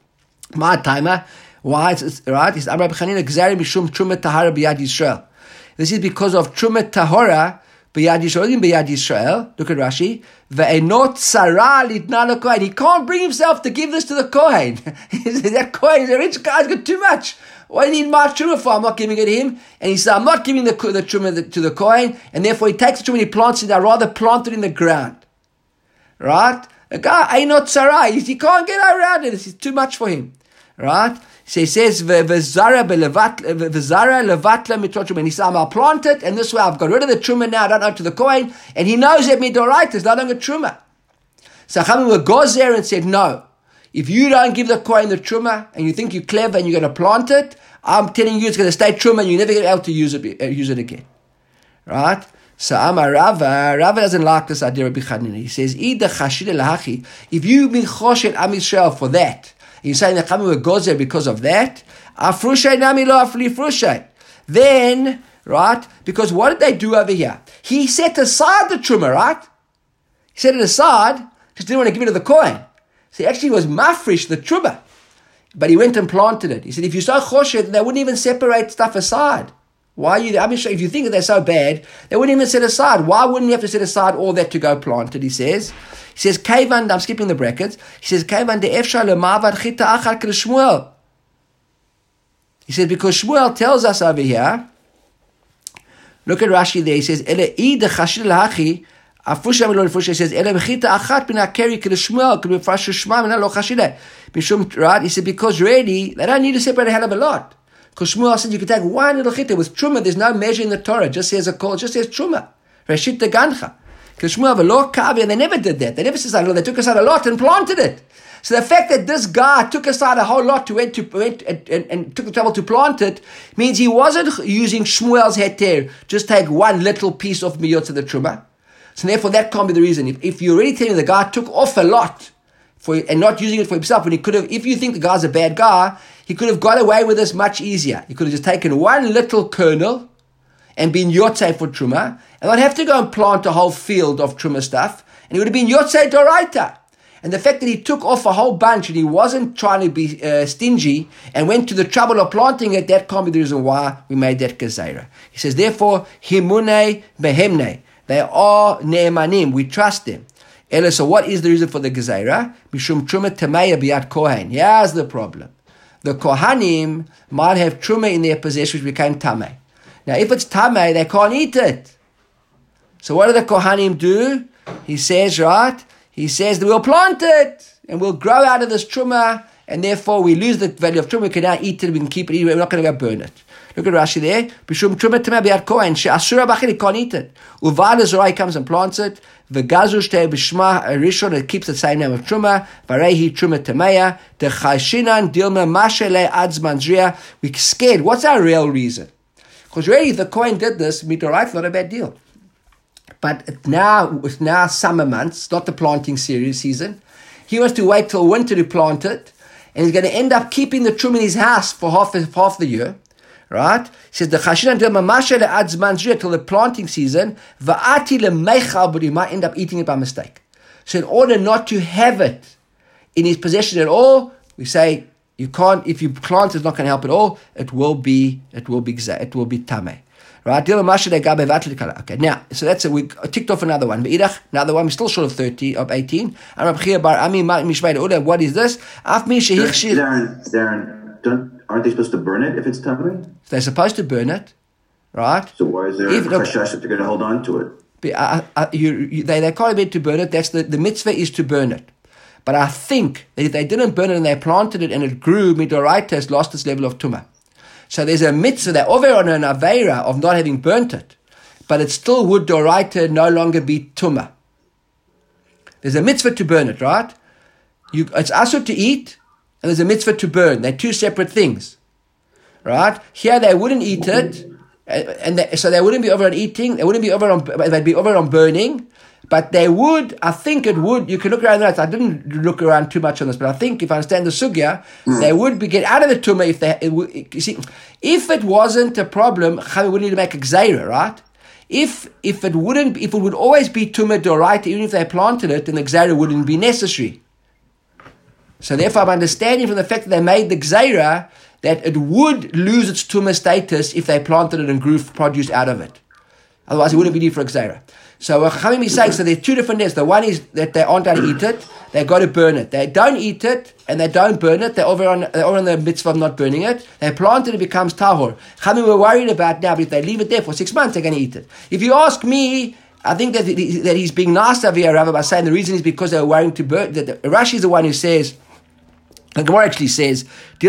[SPEAKER 1] My timer, why is it, right? It's Amar B'Chanina Gzari Mishum Truma Tahara B'Yad Yisrael. This is because of Truma Tahara B'Yad Yisrael, look at Rashi, Ve'enot tzara litna lekohen. He can't bring himself to give this to the Kohen. That Kohen is a rich guy, he's got too much. What do you need my truma for? I'm not giving it to him. And he said, I'm not giving the truma to the Kohen, and therefore he takes the truma and he plants it. I'd rather plant it in the ground. Right? A guy, ain't not tzara. He can't get around it. It's too much for him. Right? So he says, V'zara levatla mitot. And he says, I'll plant it, and this way I've got rid of the truma now, I don't know to the Kohen, and he knows that midoraita is no longer truma. So Chachamim were gozer and said, no. If you don't give the Kohen the truma, and you think you're clever and you're going to plant it, I'm telling you it's going to stay truma, and you're never going to be able to use it again. Right? So Amar Rava doesn't like this idea of B'Chanina. He says, if you be choshet Am Yisrael for that, you're saying that Chachamim were gozer because of that. Afrushay nami lo afli frushay. Then, right? Because what did they do over here? He set aside the truma, right? He set it aside, just didn't want to give it to the Kohen. So he actually was mafresh the truma, but he went and planted it. He said, if you're so choshet, they wouldn't even separate stuff aside. Why are you? I mean, if you think that they're so bad, they wouldn't even set aside. Why wouldn't you have to set aside all that to go plant it? He says, Keivan, I'm skipping the brackets. He says, Keivan de efshar lemavad chita achar k'le Shmuel. He says, because Shmuel tells us over here, look at Rashi there, he says, Ele I de chashil lachi, afusha milo lefusha, he says, Ele b'chita achat b'na keri k'le Shmuel, k'le b'fashu shma mena lo chashile. Right? He said, because really, they don't need to separate a hell of a lot. Because Shmuel said you could take one little chita with truma. There's no measure in the Torah. Just says a call. Just says truma. Reshit gancha. Because Shmuel v'lo kavi, and they never did that. They never said they took aside a lot and planted it. So the fact that this guy took aside a whole lot and took the trouble to plant it means he wasn't using Shmuel's heter. Just take one little piece of miyot of the truma. So therefore, that can't be the reason. If you're already telling me the guy took off a lot and not using it for himself, when he could have, if you think the guy's a bad guy, he could have got away with this much easier. He could have just taken one little kernel and been yotzei for truma, and not have to go and plant a whole field of truma stuff, and it would have been yotzei doraita. And the fact that he took off a whole bunch and he wasn't trying to be stingy and went to the trouble of planting it, that can't be the reason why we made that gezeira. He says, therefore, himune behemne. They are ne'emanim. We trust them. Ella, so what is the reason for the Gezeira? Mishum Truma Tameya Biat Kohen. Here's the problem. The Kohanim might have Truma in their possession which became Tameh. Now, if it's Tameh, they can't eat it. So what do the Kohanim do? He says, right? He says that we'll plant it and we'll grow out of this Truma, and therefore we lose the value of Truma. We can now eat it, we can keep it, we're not going to go burn it. Look at Rashi there. Bishum Truma Tameh Biat Kohen. She'asura B'achil, can't eat it. Uvad Zorai comes and plants it. V'gazu shtei b'shma rishon, it keeps the same name of Truma. Varehi Truma Tameya. D'chayshinan dilma mashele adzman zriya. We're scared. What's our real reason? Because really, if the Kohen did this, Midoraita, not a bad deal. But it's now summer months, not the planting season. He wants to wait till winter to plant it, and he's going to end up keeping the Truma in his house for half the year. Right? He says the chashinan del mamasha le'ad zman zriya till the planting season, va'ati le'meichal, but he might end up eating it by mistake. So in order not to have it in his possession at all, we say you can't. If you plant, it's not going to help at all. It will be tameh. Right? Del mamasha le'gabe va'ati le'kala. Okay. Now, so that's it. We ticked off another one. Be'idach, another one. We're still short of 18. Rab Chia bar Ami mishmei ula. What is this? Af mi shehichshir.
[SPEAKER 2] Darren, aren't they supposed to burn it if it's tameh?
[SPEAKER 1] They're supposed to burn it, right?
[SPEAKER 2] So why is there a chashash that they're going to hold on to it?
[SPEAKER 1] They can't be to burn it. That's the mitzvah is to burn it. But I think that if they didn't burn it and they planted it and it grew, midoraita has lost its level of tumah. So there's a mitzvah that over on an aveira of not having burnt it, but it still would doraita no longer be tumah. There's a mitzvah to burn it, right? It's asur to eat, and there's a mitzvah to burn. They're two separate things, right? Here they wouldn't eat it, so they wouldn't be over on eating. They wouldn't be over on. They'd be over on burning, but they would. I think it would. You can look around that. I didn't look around too much on this, but I think if I understand the sugya, they would get out of the tumah if they. You see, if it wasn't a problem, we wouldn't need to make a gzeira, right? If it would always be tumah doraita, even if they planted it, then the gzeira wouldn't be necessary. So therefore, I'm understanding from the fact that they made the gzeira that it would lose its tumah status if they planted it and grew produce out of it. Otherwise, it wouldn't be need for a gzeira. So Chachamim is saying, so there's two different nets. The one is that they aren't going to eat it; they've got to burn it. They don't eat it and they don't burn it. They're over on the mitzvah of not burning it. They plant it; it becomes tahor. Chachamim were worried about now, but if they leave it there for 6 months, they're going to eat it. If you ask me, I think that he's being nice over here, Rabbi, by saying the reason is because they were worrying to burn. Rashi is the one who says. The Gemara actually says,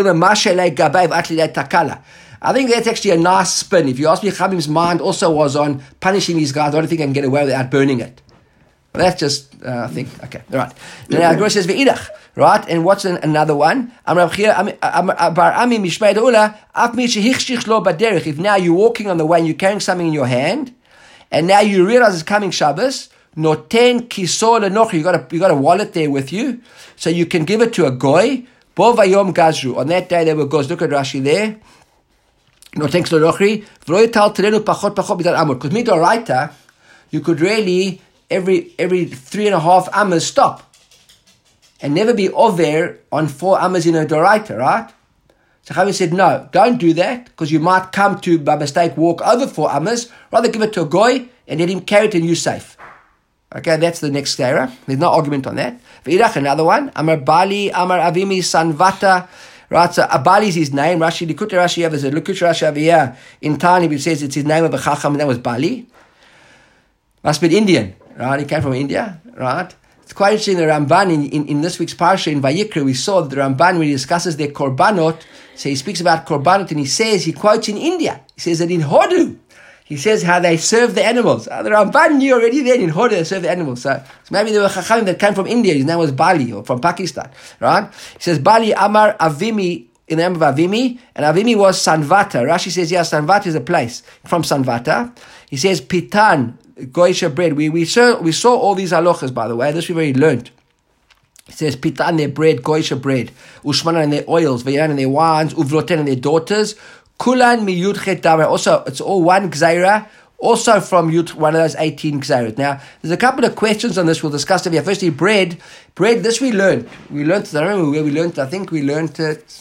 [SPEAKER 1] I think that's actually a nice spin. If you ask me, Chabim's mind also was on punishing these guys. I don't think I can get away without burning it. Well, that's just, I think, okay, all right. Now, the Gemara says, Ve'idach, right? And what's another one? If now you're walking on the way and you're carrying something in your hand, and now you realize it's coming Shabbos, noten kisor lenoch, you got a wallet there with you, so you can give it to a goy. Bo vayom gazru. On that day they were goes. Look at Rashi there. Noten kisor lenochri v'lo yital terenu pachot b'dar amud. Because midoraita, you could really every 3.5 amos stop and never be over on 4 amos in a doraita, right? So Chavi said, no, don't do that, because you might come to, by mistake, walk over 4 amos. Rather give it to a goy and let him carry it and you're safe. Okay, that's the next stera. There's no argument on that. V'irach, another one. Amar Bali, Amar Avimi, Sanvata. Right, so Abali is his name. Rashi, Likutei Rashi, there's a Likutei Rashi over here. In Tani, it says it's his name of a Chacham, and that was Bali. Must be Indian, right? He came from India, right? It's quite interesting, the Ramban, in this week's parsha, in Vayikra, we saw that the Ramban, when he discusses their korbanot, so he speaks about korbanot, and he quotes in India. He says that in Hodu, he says how they serve the animals. The Ramban knew already then in Hodu they serve the animals. So maybe there were Chachamim that came from India. His name was Bali, or from Pakistan, right? He says, Bali Amar Avimi, in the name of Avimi, and Avimi was Sanvata. Rashi says, yeah, Sanvata is a place from Sanvata. He says, Pitan, Goisha bread. We saw all these halachas, by the way. This we've already learned. It says, Pitan, their bread, Goisha bread, Ushmanan and their oils, Vayan and their wines, Uvroten and their daughters, Kulan mi Yud Chet Davar. Also, it's all one Gzeira, also from Yud, one of those 18 Gzeirat. Now, there's a couple of questions on this we'll discuss. Firstly, bread, this we learned. I don't remember where we learned it. I think we learned it.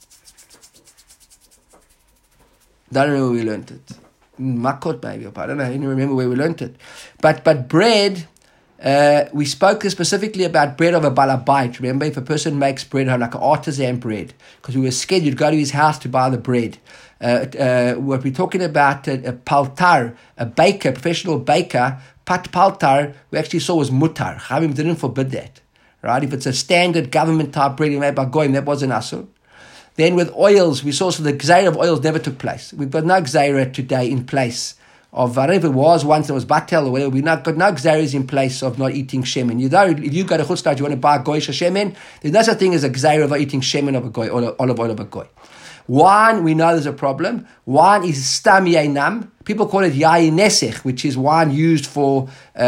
[SPEAKER 1] Don't remember where we learned it. Makot maybe, I don't know. I don't remember where we learned it. But bread, we spoke specifically about bread of a balabait. Remember, if a person makes bread, like an artisan bread, because we were scared you'd go to his house to buy the bread. What we're talking about, a paltar, a baker, professional baker, pat paltar, we actually saw was mutar. Chavim didn't forbid that. Right? If it's a standard government type bread made by goyim, that wasn't asur. Then with oils, we saw so the gzeira of oils never took place. We've got no gzeira today in place of, I don't know if it was once, it was batel or whatever, we've got no gzeiras in place of not eating shemen. If you go to Chutzlar, you want to buy goyish shemen, there's no such thing as a gzeira of not eating shemen of a goy, or olive oil of a goy. Wine, we know there's a problem. Wine is stam yainam. People call it yain nesech, which is wine used for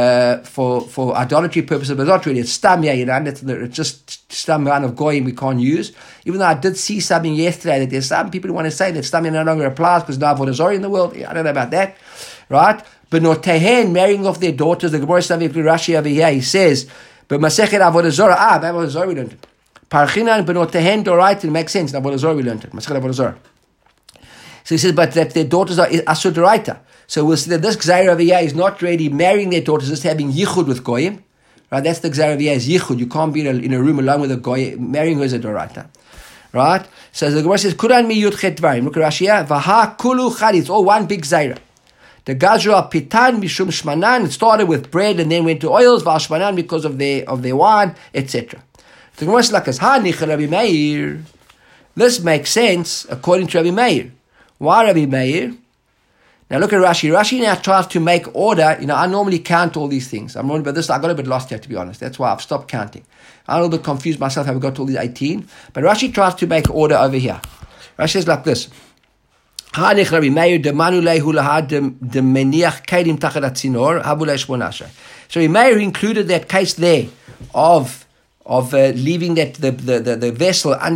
[SPEAKER 1] idolatry purposes, but not really. It's stam yainam. It's just stam wine of goyim we can't use. Even though I did see something yesterday that there's some people who want to say that stam no longer applies because now avodah zarah in the world. I don't know about that, right? But notehen, marrying off their daughters. The Gemara Savi Rashi over here, he says, but masechet avodah zarah. Avodah zarah we learned it. Parchinan benotehen doraita, it makes sense. In Avodah Zarah we learned it. Masechet Avodah Zarah. So he says, but that their daughters are asur doraita. So we'll see that this gzeira over here is not really marrying their daughters, just having yichud with goyim. Right? That's the gzeira over here is yichud. You can't be in a room alone with a goy. Marrying her is a doraita. Right? So the Gemara says, Kuran mi yud chet dvarim. Look at Rashi here. Vaha kulu chadi. It's all one big gzeira. The gazru al pitan mishum shmanan. It started with bread and then went to oils. Val shmanan because of their wine, etc. The Gemara is like this. Ha nicha Rabbi Meir. This makes sense according to Rabbi Meir. Why Rabbi Meir? Now look at Rashi. Rashi now tries to make order. I normally count all these things. I'm wondering about this. I got a bit lost here, to be honest. That's why I've stopped counting. I'm a little bit confused myself how we got to all these 18. But Rashi tries to make order over here. Rashi says like this. Ha nicha Rabbi Meir demanu lehu laha demeniach kedim tachat atzinor habu leishmonasha. So Rabbi Meir included that case there of leaving that the vessel under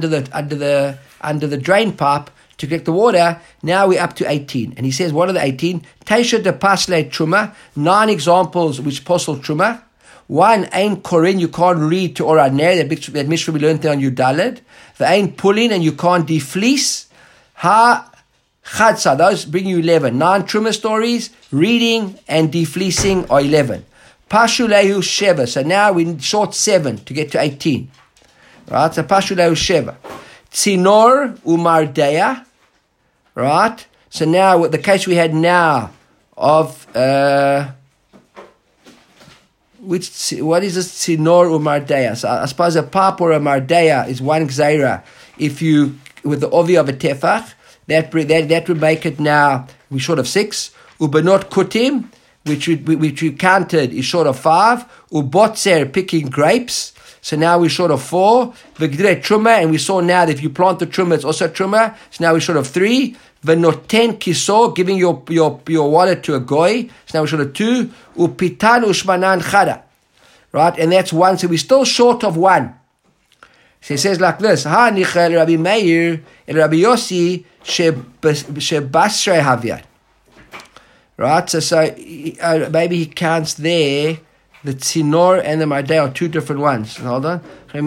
[SPEAKER 1] the drain pipe to collect the water. Now we're up to 18, and he says, what are the 18? Teisha de pasle truma, 9 examples which posel truma. 1 ain korin, you can't read to orad ner, that Mishnah we learned there on Yudaled. The ain pulling, and you can't defleece. Ha chadsa, those bring you 11. 9 truma stories, reading and defleecing are 11. Pashulehu Sheva. So now we short 7 to get to 18. Right? So Pashulehu Sheva. Tzinor Umardeya. Right? So now the case we had now of what is this Tzinor Umardeya? So I suppose a pap or a mardeya is one gzeira. If you with the ovi of a tefach, that would make it now we short of 6. Ubenot kutim, which we counted is short of 5. Ubotzer, picking grapes. So now we're short of 4. V'gdire truma, and we saw now that if you plant the truma, it's also truma. So now we're short of 3. V'noten kiso, giving your wallet to a goy. So now we're short of 2. Upitan ushmanan chada. Right? And that's 1. So we're still short of 1. So he says like this. Ha nicha Rabbi Meir, el Rabbi Yossi, shebasre havyat. Right, so maybe he counts there the tzinor and the mardei are 2 different ones. Hold on.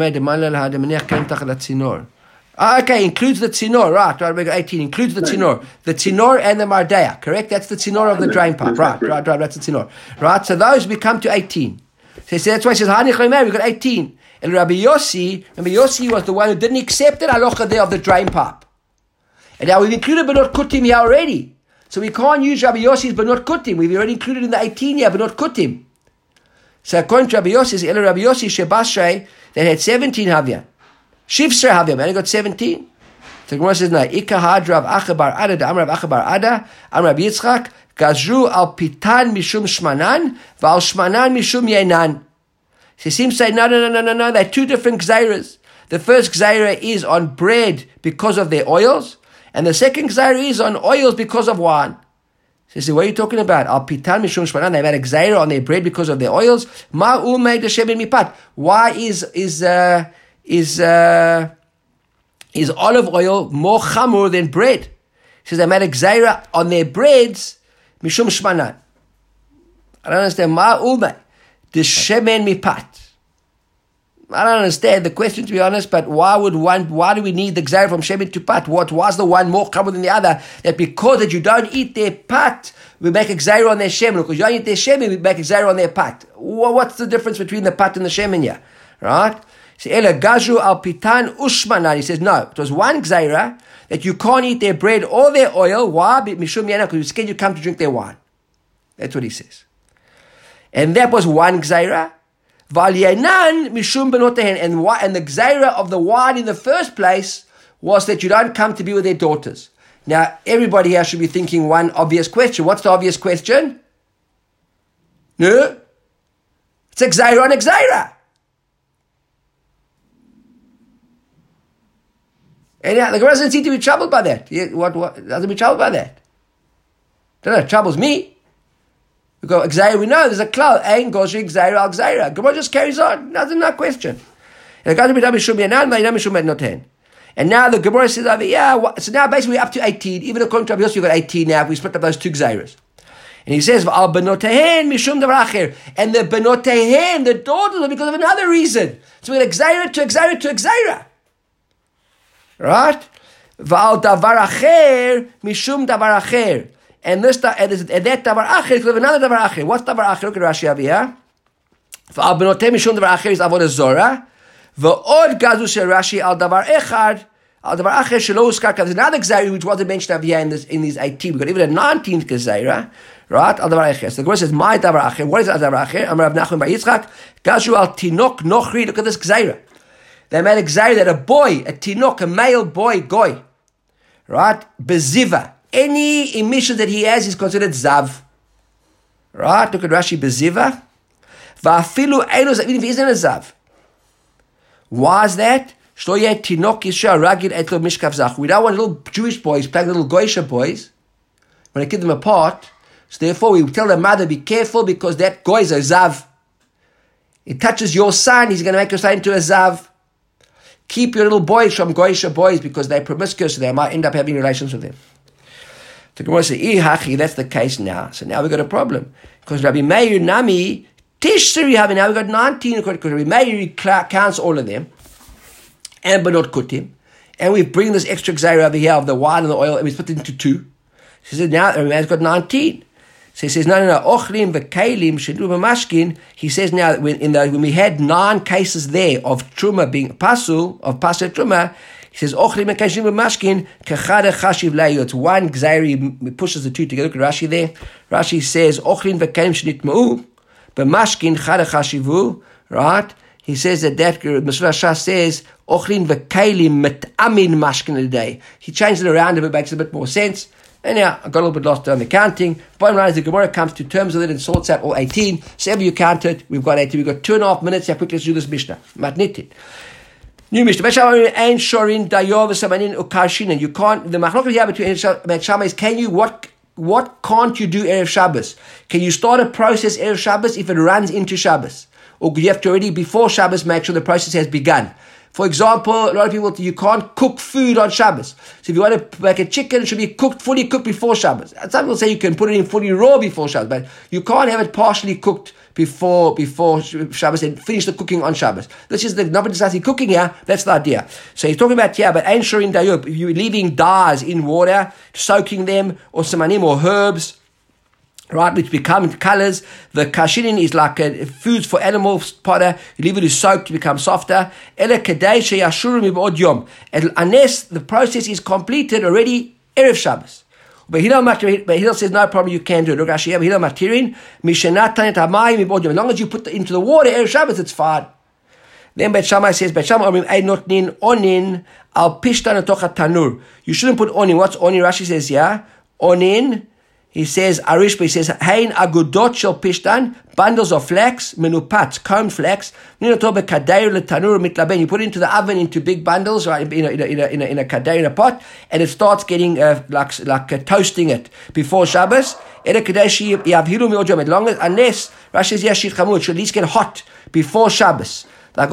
[SPEAKER 1] Okay, includes the tzinor, right? We got 18, includes the tzinor. The tzinor and the mardei, correct? That's the tzinor of the drain pipe. Right, that's the tzinor. Right, so those we come to 18. So that's why he says, we got 18. And Rabbi Yossi was the one who didn't accept the halacha there of the drain pipe. And now we've included Benot Kutim here already. So we can't use Rabbi Yossi's but not Kutim. We've already included in the 18 here but not Kutim. So according to Rabbi Yossi, Ela Rabbi Yossi Shebashrei, that had 17 Havya. Shivsrei Havya, man, got 17. So the Gemara says, no, Ika Had Rav Achabar Ada, the Amrav Achabar Ada, Amrav Yitzchak, Gazru al Pitan Mishum Shmanan, Val Shmanan Mishum Yenan. So he seems to say, no, they're 2 different gzeiras. The first gzeira is on bread because of their oils, and the second gzeira is on oils because of wine. So he said, what are you talking about? Al pitan mishum shmanan. They've had a gzeira on their bread because of their oils. Ma'u made the shemen mipat. Why is olive oil more chamur than bread? He says they made a gzeira on their breads mishum shmanan. I don't understand. Ma'u made the shemen mipat. I don't understand the question, to be honest, but why do we need the Gzeira from Shemin to Pat? Was the one more common than the other? That because that you don't eat their Pat, we make a Gzeira on their Shemin. Because you don't eat their Shemin, we make a Gzeira on their Pat. What's the difference between the Pat and the Shemin here? Right? So, Ela Gazu al Pitan Ushmanan. He says, no, it was one Gzeira that you can't eat their bread or their oil. Why? Mishum Yana, because you're scared you come to drink their wine. That's what he says. And that was one Gzeira. And the Gzeira of the wine in the first place was that you don't come to be with their daughters. Now, everybody here should be thinking one obvious question. What's the obvious question? No? It's a Gzeira on a Gzeira. And the Gemara doesn't seem to be troubled by that. What doesn't be troubled by that? Don't know, it troubles me. We go, Gzeira, we know, there's a cloud. Ein Goshi Gzeira al Gzeira. Gemara just carries on. Nothing, no question. And now the Gemara says over here, so now basically we're up to 18. Even according to Rabbi Yossi, we've got 18 now. We split up those two Gzeiras. And he says, Al benotehen mishum davar acher. And the benotehen, the daughters, are because of another reason. So we're Gzeira to Gzeira to Gzeira. Right? Va'al davar acher mishum davar acher. And that davar acher is another davar acher. What's davar acher? Look at Rashi over here. Va'al benotehen mishum davar acher is avodah zora. Va'od gazu shel Rashi al davar echad. Al davar acher shelo uskar. There's another Gzeira which wasn't mentioned over here in these 18. We've got even a 19th Gzeira. Right? Al davar acher. So the Gemara says, my davar acher. What is al davar acher? Amar Rav Nachman bar Yitzchak. Gazu al tinok nochri. Look at this Gzeira. They made a Gzeira that a boy, a tinok, a male boy, goy. Right? Beziva. Any emission that he has is considered zav. Right? Look at Rashi, beziva. Va'afilu eino zav, even if he isn't a zav. Why is that? We don't want little Jewish boys playing little Goyish boys. When I keep them apart, so therefore we tell the mother, be careful because that Goy is a zav. It touches your son, he's going to make your son into a zav. Keep your little boys from Goyish boys because they're promiscuous, so they might end up having relations with them. The Gemara says, that's the case now. So now we've got a problem. Because Rabbi Meir Nami, Tishri Havi, now we've got 19, because Rabbi Meir counts all of them, and but not kutim. And we bring this extra Gzeira over here of the wine and the oil, and we put it into two. He says, now Rabbi Meir's got 19. So he says, no. Ochlim v'keilim shedu b'mashkin. He says now that when we had 9 cases there of truma being pasul, of pasul truma, he says, Ochlim v'keilim b'mashkin kechada chashiv le'yu. It's one Gzeira, he pushes the two together. Look at Rashi there. Rashi says, Ochlim v'keilim shenitma'u b'mashkin chada chashivu. Right? He says that Mesulah Shah says, Ochlin v'keilim met'amin mashkin a day. He changed it around a bit, makes a bit more sense. And yeah, I got a little bit lost on the counting. Bottom line is the Gemara comes to terms with it and sorts out all 18. So ever you count it, we've got 18. We've got 2.5 minutes. Yeah, quickly let's do this Mishnah. Matnitin. New Mishnah. Ein shorin dayo v'samanin ukarshinan. You can't, the machloket here between Bet Shammai is, what can't you do Erev Shabbos? Can you start a process Erev Shabbos if it runs into Shabbos? Or you have to already, before Shabbos, make sure the process has begun? For example, a lot of people, you can't cook food on Shabbos. So if you want to make a chicken, it should be fully cooked before Shabbos. Some people say you can put it in fully raw before Shabbos, but you can't have it partially cooked before Shabbos and finish the cooking on Shabbos. This is nobody starts cooking here. That's the idea. So he's talking about here, but ein shorin dayub, you're leaving dyes in water, soaking them, or samanim, or herbs, right, which become colors. The kashinin is like foods for animal fodder. You leave it to soak to become softer. Unless the process is completed already, Erev Shabbos. But Hillel says, no problem, you can do it. Look, Rashi, Hillel matirin, as long as you put it into the water, Erev Shabbos, it's fine. Then Bet Shammai says, Bet Shammai ein notnin onin al pishtan atocha tanur. You shouldn't put onin. What's onin? Rashi says, yeah, onin. He says, Arish, but he says, Hein agudot shel pishtan, bundles of flax, menupat, combed flax, you put it into the oven into big bundles, right, in a kadeir, in a pot, and it starts getting, like toasting it before Shabbos. Unless, Rashi says, it should at least get hot before Shabbos.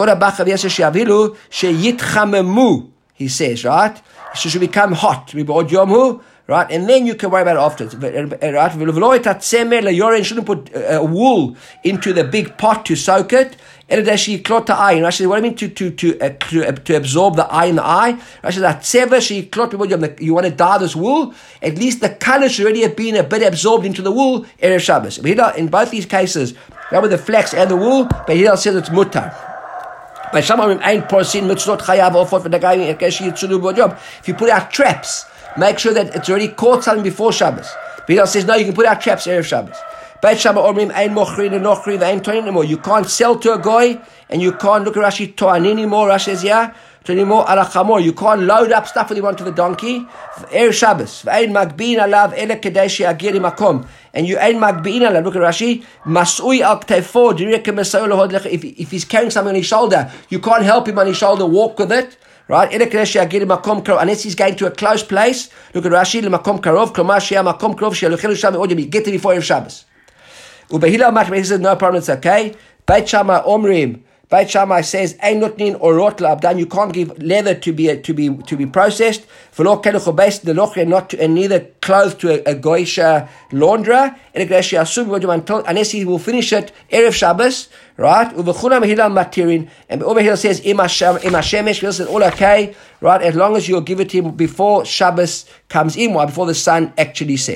[SPEAKER 1] He says, right? It should become hot. Right, and then you can worry about it afterwards. Right, you shouldn't put wool into the big pot to soak it. Rashi klot the eye. Rashi says, what do you mean to absorb the eye in the eye? Rashi says that tzever she klot. You want to dye this wool. At least the color should already have been a bit absorbed into the wool. Erev Shabbos. In both these cases, that with the flax and the wool, but Hillel says it's mutar. But some of them ain't porsin mitzvot chayav ofot for the guy in Keshi Yitzulu job. If you put out traps, make sure that it's already caught something before Shabbos. But Hillel says no, you can put out traps Erev Shabbos. Beit Shammai omrim ein mochrin and nochri ve'ein toin anymore. You can't sell to a goy, and you can't look at Rashi to'an anymore. Rashi says anymore alachamor. You can't load up stuff with you onto the donkey. Erev Shabbos ve'ein magbiin alav ele kedeshi agir makom. And you ain't magbiin alav. Look at Rashi masui al ktefo. If he's carrying something on his shoulder, you can't help him on his shoulder walk with it. Right? Unless he's going to a close place. Look at Rashi. Get it before Erev Shabbos. Ubehila Machmeh says no problem, it's okay. Beit Shammai Omrim. Beit Shammai says ein notnin orot la'abdan. You can't give leather to be processed. V'lo keluch based the lochre not to, and neither clothes to a goisha launderer. Unless he will finish it Erev Shabbos, right? Uvechuna mehilal matirin. And over here says ima shemesh. He says all okay, right? As long as you'll give it to him before Shabbos comes in, or before the sun actually sets.